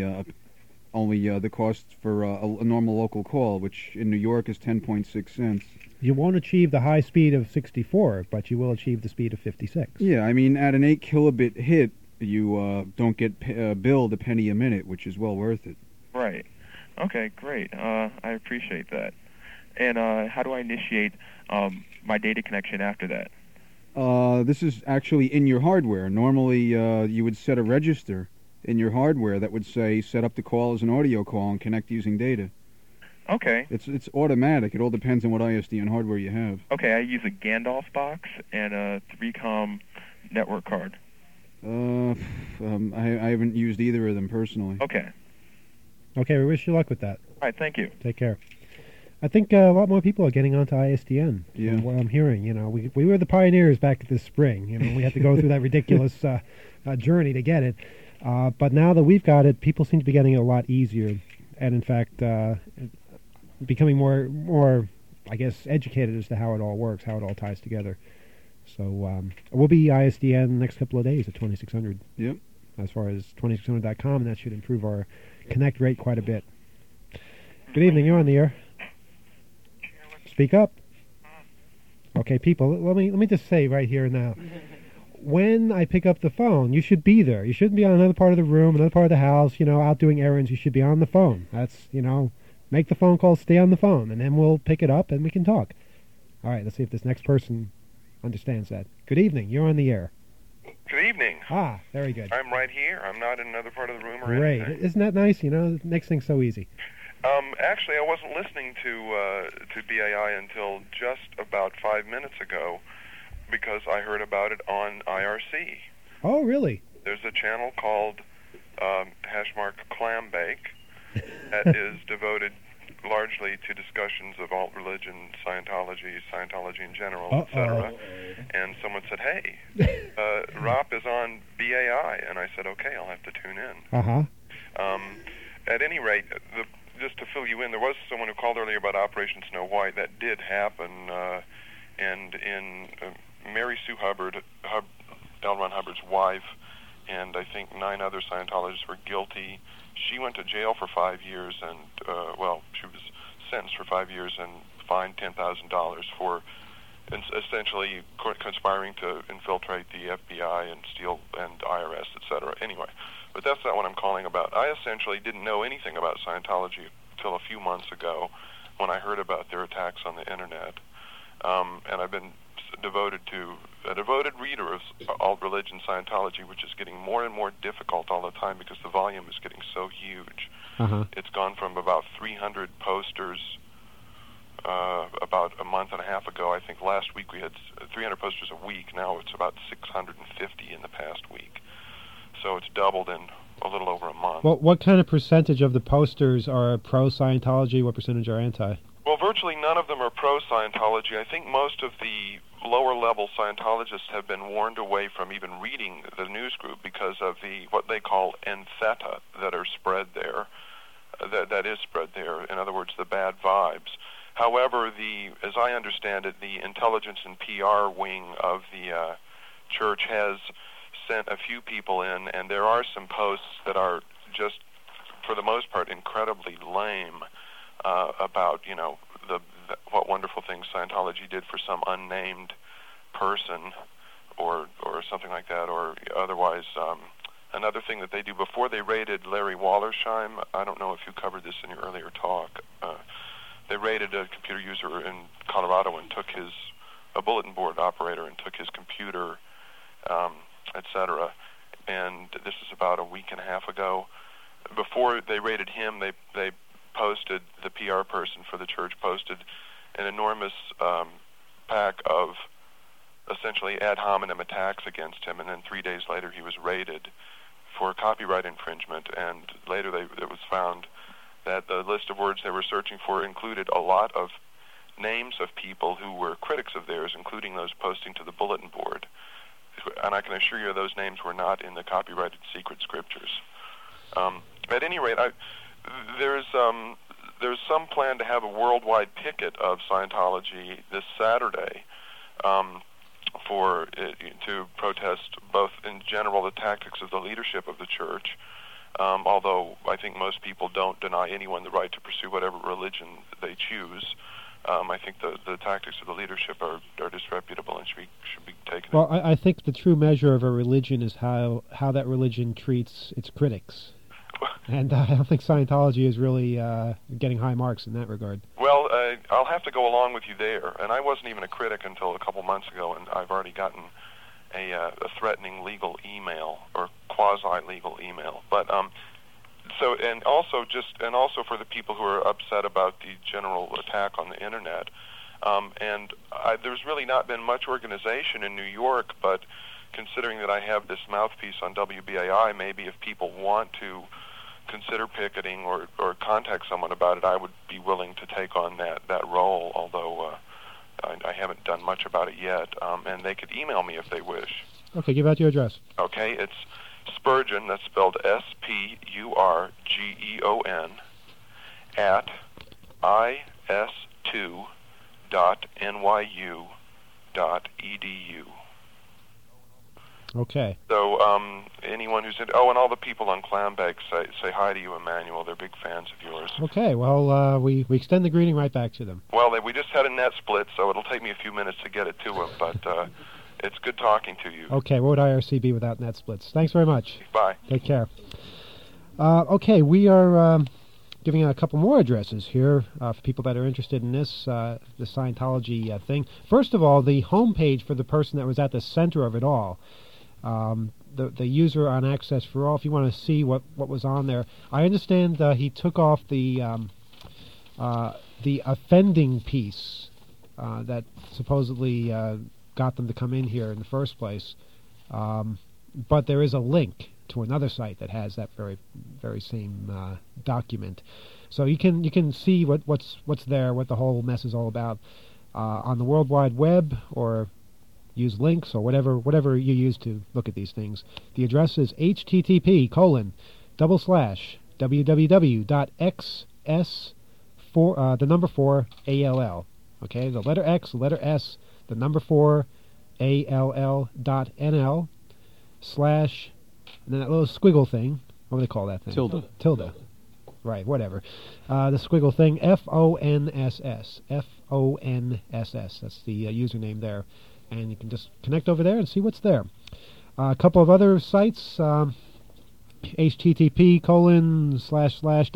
the cost for a normal local call, which in New York is 10.6 cents. You won't achieve the high speed of 64, but you will achieve the speed of 56. Yeah, I mean, at an 8 kilobit hit, you don't get billed a penny a minute, which is well worth it. Right. Okay, great. I appreciate that. And how do I initiate my data connection after that? This is actually in your hardware. Normally, you would set a register in your hardware that would say, set up the call as an audio call and connect using data. Okay. It's automatic. It all depends on what ISDN hardware you have. Okay, I use a Gandalf box and a 3Com network card. I haven't used either of them personally. Okay. Okay, we wish you luck with that. All right, thank you. Take care. I think a lot more people are getting onto ISDN. Yeah. From what I'm hearing, you know, we were the pioneers back this spring. You know, we had to go through that ridiculous journey to get it. But now that we've got it, people seem to be getting it a lot easier, and in fact, becoming more, I guess, educated as to how it all works, how it all ties together. So we'll be ISDN the next couple of days at 2600. Yep. As far as 2600.com, and that should improve our connect rate quite a bit. Good evening, you're on the air. Speak up. Okay, people, let me just say right here now, when I pick up the phone, you should be there. You shouldn't be on another part of the room, another part of the house, you know, out doing errands. You should be on the phone. That's, you know, make the phone call, stay on the phone, and then we'll pick it up and we can talk. All right, let's see if this next person understands that. Good evening, you're on the air. Good evening. Ah, very good. I'm right here. I'm not in another part of the room or Great. anything. Isn't that nice? You know, it makes things so easy. Actually, I wasn't listening to BAI until just about 5 minutes ago because I heard about it on IRC. Oh, really? There's a channel called Hashmark Clambake that is devoted largely to discussions of alt religion, Scientology in general, etc. And someone said, "Hey, Rop is on BAI," and I said, "Okay, I'll have to tune in." At any rate, just to fill you in, there was someone who called earlier about Operation Snow White. That did happen, and in Mary Sue Hubbard, L. Ron Hubbard's wife, and I think 9 other Scientologists were guilty. She went to jail for 5 years, and she was sentenced for 5 years and fined $10,000 for essentially conspiring to infiltrate the FBI and steal and IRS, etc. Anyway, but that's not what I'm calling about. I essentially didn't know anything about Scientology until a few months ago when I heard about their attacks on the internet, and I've been a devoted reader of alt religion Scientology, which is getting more and more difficult all the time because the volume is getting so huge. It's gone from about 300 posters about a month and a half ago. I think last week we had 300 posters a week. Now it's about 650 in the past week. So it's doubled in a little over a month. Well, what kind of percentage of the posters are pro-Scientology? What percentage are anti? Well, virtually none of them are pro-Scientology. I think most of the lower-level Scientologists have been warned away from even reading the news group because of what they call entheta that are spread there, that is spread there. In other words, the bad vibes. However, as I understand it, the intelligence and PR wing of the church has sent a few people in, and there are some posts that are just, for the most part, incredibly lame about, what wonderful things Scientology did for some unnamed person or something like that, or otherwise another thing that they do before they raided Larry Wallersheim. I don't know if you covered this in your earlier talk. They raided a computer user in Colorado and took a bulletin board operator and took his computer, etc. And this is about a week and a half ago. Before they raided him, they posted, the PR person for the church posted an enormous pack of essentially ad hominem attacks against him, and then 3 days later he was raided for copyright infringement, and later it was found that the list of words they were searching for included a lot of names of people who were critics of theirs, including those posting to the bulletin board. And I can assure you those names were not in the copyrighted secret scriptures. At any rate, there's some plan to have a worldwide picket of Scientology this Saturday to protest both in general the tactics of the leadership of the church, although I think most people don't deny anyone the right to pursue whatever religion they choose. I think the tactics of the leadership are disreputable and should be taken. Well, I think the true measure of a religion is how that religion treats its critics. And I don't think Scientology is really getting high marks in that regard. Well, I'll have to go along with you there. And I wasn't even a critic until a couple months ago, and I've already gotten a threatening legal email or quasi-legal email. But also for the people who are upset about the general attack on the internet. There's really not been much organization in New York, but considering that I have this mouthpiece on WBAI, maybe if people want to consider picketing or contact someone about it, I would be willing to take on that role, although I haven't done much about it yet. And they could email me if they wish. Okay, give out your address. Okay, it's Spurgeon, that's spelled Spurgeon, at is2.nyu.edu. Okay. So anyone who's and all the people on Clambake say hi to you, Emmanuel. They're big fans of yours. Okay, well, we extend the greeting right back to them. Well, we just had a net split, so it'll take me a few minutes to get it to them, but it's good talking to you. Okay, what would IRC be without net splits? Thanks very much. Bye. Take care. Okay, we are giving out a couple more addresses here for people that are interested in this, the Scientology thing. First of all, the homepage for the person that was at the center of it all. The user on Access for All, if you want to see what was on there. I understand he took off the offending piece that supposedly got them to come in here in the first place. But there is a link to another site that has that very same document. So you can see what's there, what the whole mess is all about on the World Wide Web, or use links or whatever you use to look at these things. The address is http://www.xs4all. Okay, the letter X, the letter S, the number 4 all.nl / and then that little squiggle thing. What do they call that thing? Tilde. Right, whatever. The squiggle thing, FONSS. FONSS. That's the username there. And you can just connect over there and see what's there. A couple of other sites,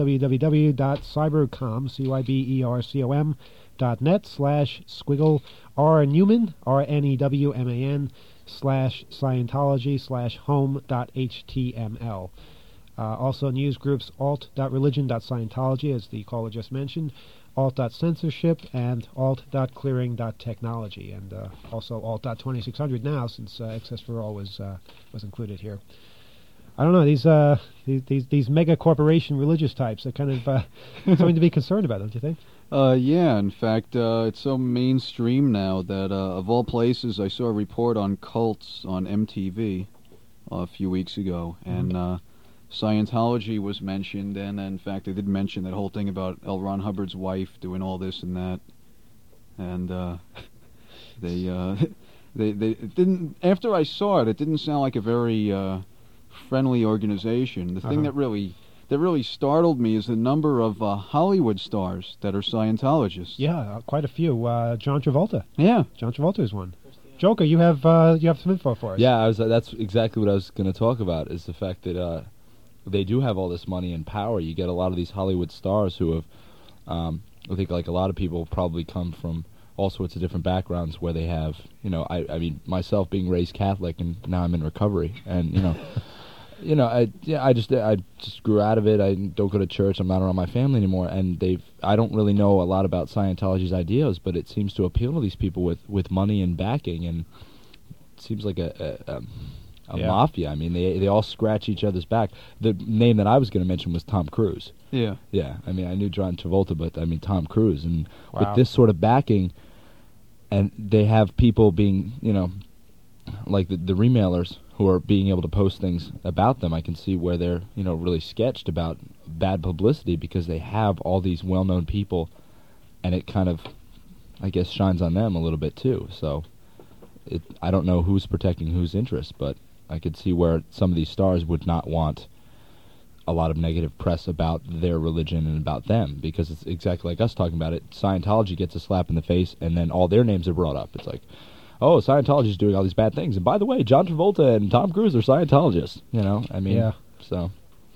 http://www.cybercom.net /squiggle rnewman, RNEWMAN, /Scientology/home.html. Also news groups alt.religion.scientology, as the caller just mentioned, alt.censorship, and alt.clearing.technology, and also alt.2600 now, since Access for All was included here. I don't know, these mega corporation religious types are kind of something to be concerned about, don't you think? Yeah, in fact, it's so mainstream now that, of all places, I saw a report on cults on MTV a few weeks ago, and Scientology was mentioned, and in fact, they did mention that whole thing about L. Ron Hubbard's wife doing all this and that, and they it didn't. After I saw it, it didn't sound like a very friendly organization. The thing that really startled me is the number of Hollywood stars that are Scientologists. Yeah, quite a few. John Travolta. Yeah, John Travolta is one. Joker, you have some info for us. Yeah, that's exactly what I was going to talk about. Is the fact that they do have all this money and power. You get a lot of these Hollywood stars who have, I think, like a lot of people, probably come from all sorts of different backgrounds where they have, I mean, myself being raised Catholic and now I'm in recovery, and I just grew out of it. I don't go to church. I'm not around my family anymore, and I don't really know a lot about Scientology's ideas, but it seems to appeal to these people with money and backing, and it seems like a mafia. I mean, they all scratch each other's back. The name that I was going to mention was Tom Cruise. Yeah. Yeah. I mean, I knew John Travolta, but I mean Tom Cruise, and Wow. with this sort of backing, and they have people being, like the remailers who are being able to post things about them. I can see where they're, really sketched about bad publicity because they have all these well-known people, and it kind of, I guess, shines on them a little bit too. So, I don't know who's protecting whose interests, but I could see where some of these stars would not want a lot of negative press about their religion and about them, because it's exactly like us talking about it. Scientology gets a slap in the face, and then all their names are brought up. It's like, oh, Scientology's doing all these bad things, and by the way, John Travolta and Tom Cruise are Scientologists. I mean, Yeah. So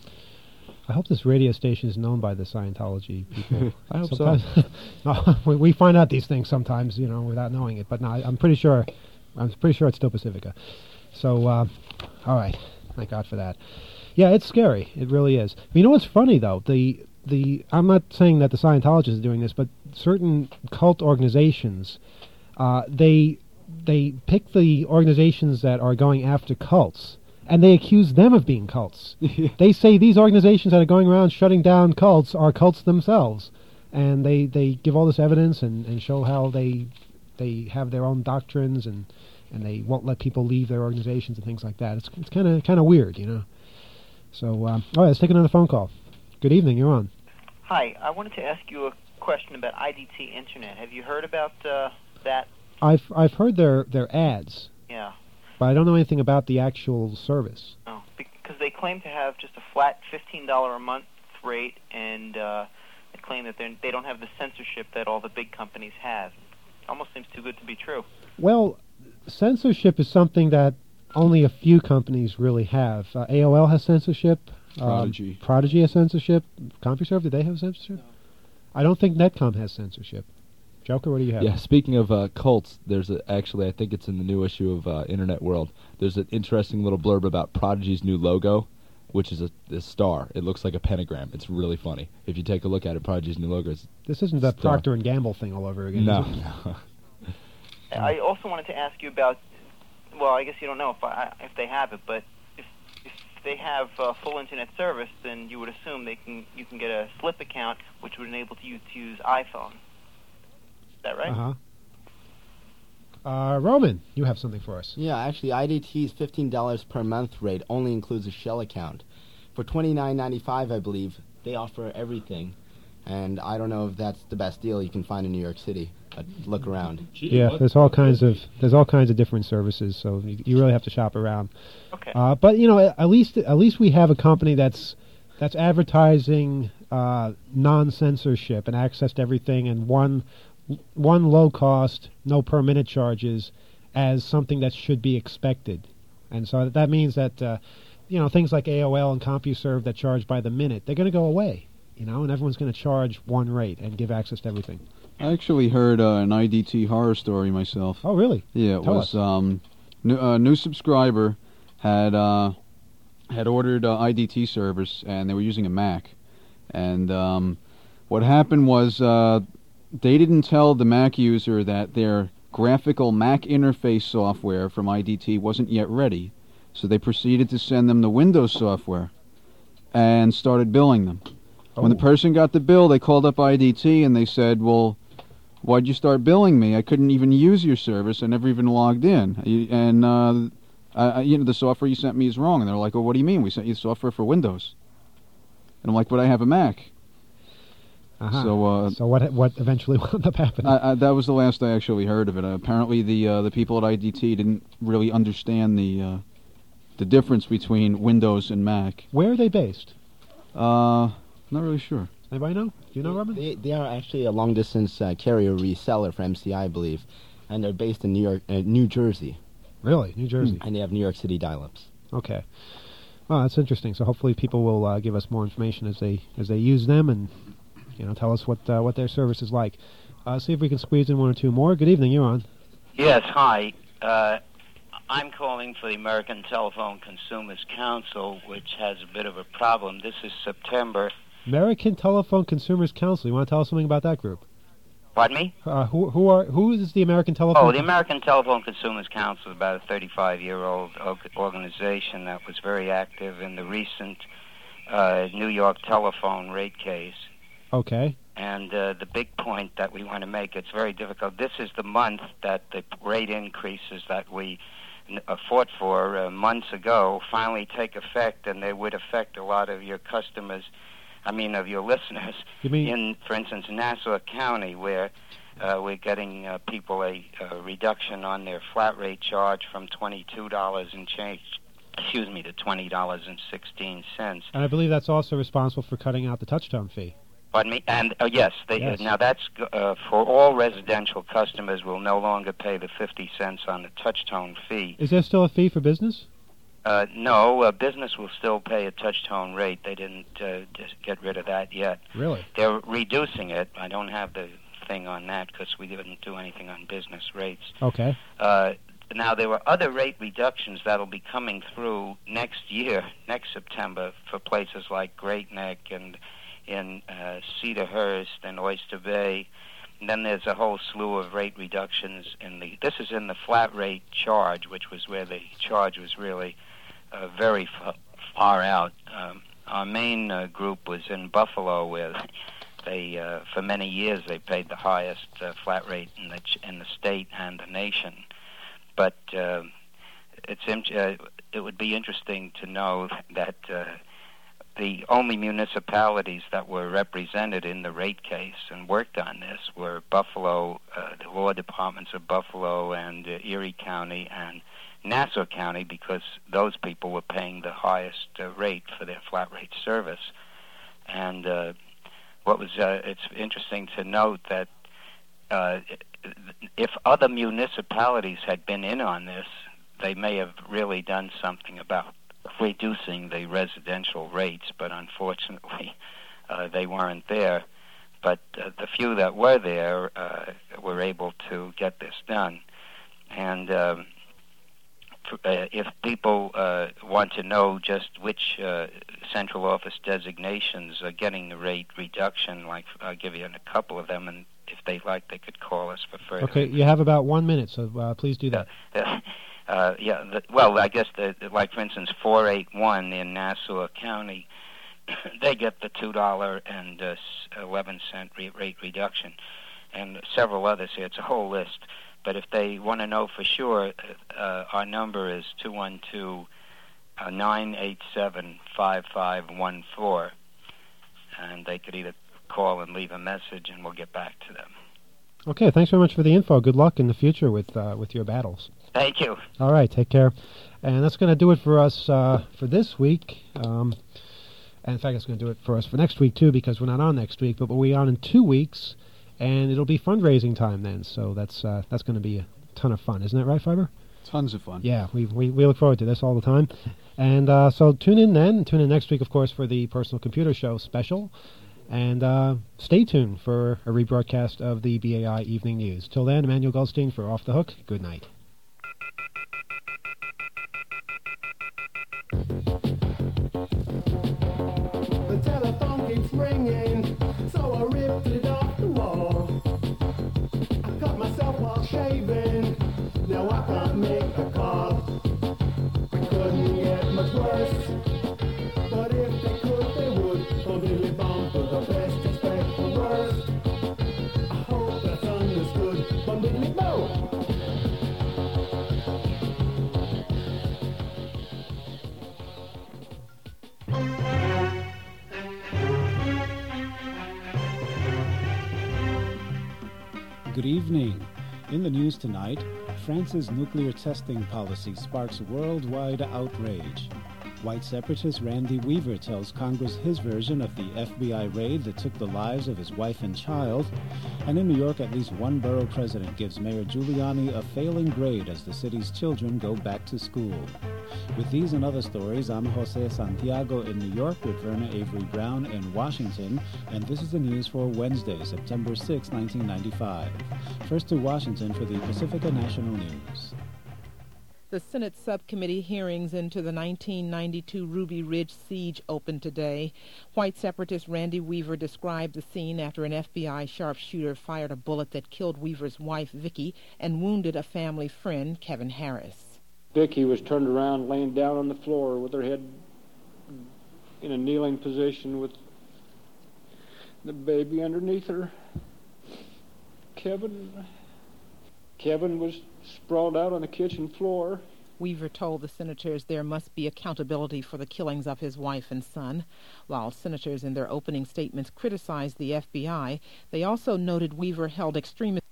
I hope this radio station is known by the Scientology people. I hope so. No, we find out these things sometimes, without knowing it. But no, I'm pretty sure it's still Pacifica. So, all right, thank God for that. Yeah, it's scary. It really is. You know what's funny though? I'm not saying that the Scientologists are doing this, but certain cult organizations, they pick the organizations that are going after cults, and they accuse them of being cults. They say these organizations that are going around shutting down cults are cults themselves, and they give all this evidence and show how they have their own doctrines and they won't let people leave their organizations and things like that. It's kind of weird, So, all right, let's take another phone call. Good evening, you're on. Hi, I wanted to ask you a question about IDT Internet. Have you heard about that? I've heard their ads. Yeah. But I don't know anything about the actual service. Oh, because they claim to have just a flat $15 a month rate, and they claim that they don't have the censorship that all the big companies have. It almost seems too good to be true. Well, censorship is something that only a few companies really have. AOL has censorship. Prodigy has censorship. CompuServe, did they have censorship? No. I don't think Netcom has censorship. Joker, what do you have? Yeah, speaking of cults, there's actually, I think it's in the new issue of Internet World, there's an interesting little blurb about Prodigy's new logo, which is a star. It looks like a pentagram. It's really funny. If you take a look at it, Prodigy's new logo is This isn't that Procter & Gamble thing all over again, No, is it? no. I also wanted to ask you about, well, I guess you don't know if they have it, but if they have full internet service, then you would assume you can get a slip account, which would enable you to use iPhone. Is that right? Roman, you have something for us. Yeah, actually, IDT's $15 per month rate only includes a shell account. For $29.95, I believe, they offer everything, and I don't know if that's the best deal you can find in New York City. But look around. Yeah, there's all kinds of different services, so you really have to shop around. Okay. But at least we have a company that's advertising non-censorship and access to everything, and one low cost, no per minute charges as something that should be expected. And so that means that things like AOL and CompuServe that charge by the minute, they're going to go away, and everyone's going to charge one rate and give access to everything. I actually heard an IDT horror story myself. Oh, really? Yeah, it Tell was us. new subscriber had ordered IDT servers, and they were using a Mac. And what happened was they didn't tell the Mac user that their graphical Mac interface software from IDT wasn't yet ready. So they proceeded to send them the Windows software and started billing them. When the person got the bill, they called up IDT and they said, well, why'd you start billing me? I couldn't even use your service. I never even logged in. And the software you sent me is wrong. And they're like, well, what do you mean? We sent you software for Windows. And I'm like, but I have a Mac. Uh-huh. So what eventually wound up happening? That was the last I actually heard of it. Apparently the people at IDT didn't really understand the difference between Windows and Mac. Where are they based? Not really sure. Anybody know? Do you know, Robin? They are actually a long-distance carrier reseller for MCI, I believe, and they're based in New Jersey. Really? New Jersey? And they have New York City dial-ups. Okay. Well, that's interesting. So hopefully people will give us more information as they use them and tell us what their service is like. See if we can squeeze in one or two more. Good evening. You're on. Yes. Hi. I'm calling for the American Telephone Consumers Council, which has a bit of a problem. This is September. American Telephone Consumers Council. You want to tell us something about that group? Pardon me? Who is the American Telephone? Oh, the American Telephone Consumers Council is about a 35-year-old organization that was very active in the recent New York telephone rate case. Okay. And the big point that we want to make, it's very difficult. This is the month that the rate increases that we fought for months ago finally take effect, and they would affect a lot of your customers, of your listeners. You mean in, for instance, Nassau County, where we're getting people a reduction on their flat rate charge from $22 and change, to $20.16. And I believe that's also responsible for cutting out the touchtone fee. Pardon me? And yes, Yes. Now that's for all residential customers will no longer pay the 50 cents on the touchtone fee. Is there still a fee for business? No, business will still pay a touchtone rate. They didn't just get rid of that yet. Really? They're reducing it. I don't have the thing on that because we didn't do anything on business rates. Okay. Now, there were other rate reductions that will be coming through next year, next September, for places like Great Neck and in Cedarhurst and Oyster Bay. And then there's a whole slew of rate reductions this is in the flat rate charge, which was where the charge was really very far out. Our main group was in Buffalo, where they, for many years, they paid the highest flat rate in the state and the nation. But it would be interesting to know that the only municipalities that were represented in the rate case and worked on this were Buffalo, the law departments of Buffalo and Erie County and Nassau County, because those people were paying the highest rate for their flat rate service. And it's interesting to note that if other municipalities had been in on this, they may have really done something about reducing the residential rates, but unfortunately they weren't there. But the few that were there were able to get this done. And if people want to know just which central office designations are getting the rate reduction, I'll give you a couple of them, and if they like, they could call us for further. Okay, you have about 1 minute, so please do that. I guess, like, for instance, 481 in Nassau County, they get the $2.11 rate reduction, and several others here. It's a whole list. But if they want to know for sure, our number is 212-987-5514, and they could either call and leave a message, and we'll get back to them. Okay, thanks very much for the info. Good luck in the future with your battles. Thank you. All right, take care. And that's going to do it for us for this week. And in fact, it's going to do it for us for next week, too, because we're not on next week, but we'll be on in 2 weeks, and it'll be fundraising time then. So that's going to be a ton of fun. Isn't that right, Fiber? Tons of fun. Yeah, we look forward to this all the time. And so tune in then. Tune in next week, of course, for the Personal Computer Show special. And stay tuned for a rebroadcast of the BAI Evening News. Till then, Emmanuel Goldstein for Off the Hook. Good night. The telephone keeps ringing, so I ripped it off the wall. I cut myself while shaving, now I can't make a call. It couldn't get much worse, but if they could, they would. Completely bound for the best, expect the worst. I hope that's understood. Completely bound. Good evening. In the news tonight, France's nuclear testing policy sparks worldwide outrage. White separatist Randy Weaver tells Congress his version of the FBI raid that took the lives of his wife and child. And in New York, at least one borough president gives Mayor Giuliani a failing grade as the city's children go back to school. With these and other stories, I'm Jose Santiago in New York with Verna Avery Brown in Washington, and this is the news for Wednesday, September 6, 1995. First to Washington for the Pacifica National News. The Senate subcommittee hearings into the 1992 Ruby Ridge siege opened today. White separatist Randy Weaver described the scene after an FBI sharpshooter fired a bullet that killed Weaver's wife, Vicki, and wounded a family friend, Kevin Harris. Vicki was turned around, laying down on the floor with her head in a kneeling position with the baby underneath her. Kevin was sprawled out on the kitchen floor. Weaver told the senators there must be accountability for the killings of his wife and son. While senators in their opening statements criticized the FBI, they also noted Weaver held extremist